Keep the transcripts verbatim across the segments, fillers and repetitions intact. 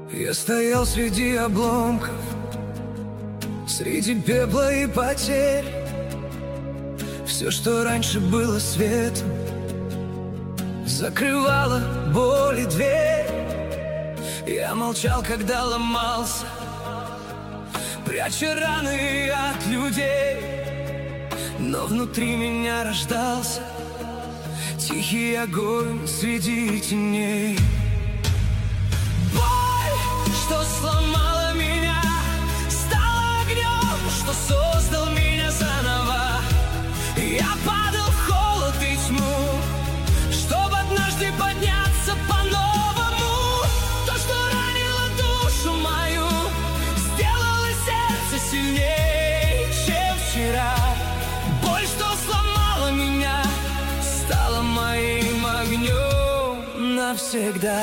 Я стоял среди обломков, среди пепла и потерь. Все, что раньше было светом, закрывало боль и дверь. Я молчал, когда ломался, пряча раны от людей. Но внутри меня рождался тихий огонь среди теней. Боль, что сломала меня, стала огнем, что создал меня заново. Я падал в холод и тьму, чтобы однажды подняться по-новому. То, что ранило душу мою, сделало сердце сильнее, чем вчера. Боль, что сломала меня, стала моим огнем навсегда.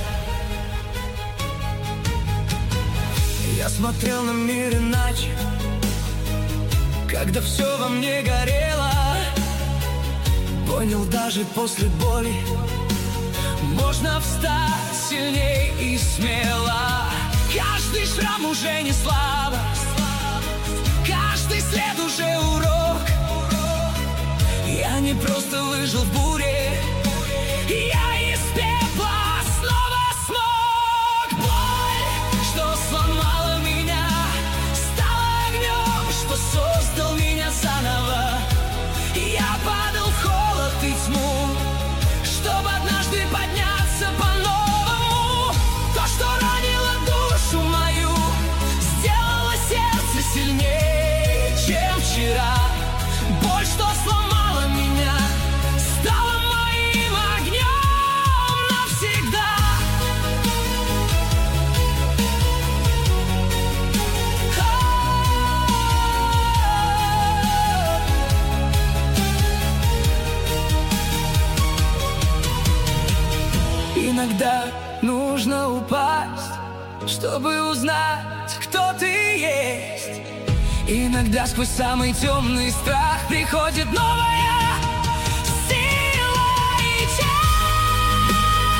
Я смотрел на мир иначе, когда все во мне горело. Понял, даже после боли можно встать сильней и смело. Каждый шрам уже не слабость, каждый след уже урок. Я не просто выжил в буре, я из пепла снова смог. Боль, что сломала меня, стала огнем, что создал меня заново. Я падал в холод и тьму, чтобы однажды подняться по-новому. То, что ранило душу мою, сделало сердце сильнее, чем вчера. Боль, что сломала меня, стала моим огнем навсегда. Иногда нужно упасть, чтобы узнать, кто ты есть. Иногда сквозь самый темный страх приходит новая сила и часть.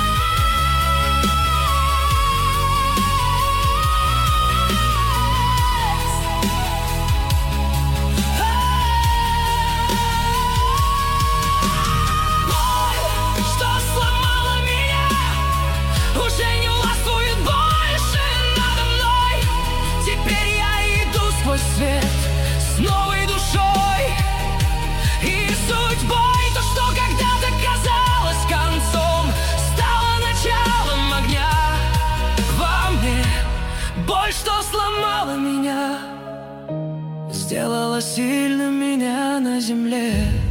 Боль, что сломала меня, уже не властвует больше надо мной. Теперь я иду сквозь свет с новой душой и судьбой. То, что когда-то казалось концом, стало началом огня во мне. Боль, что сломала меня, сделала сильным меня на земле.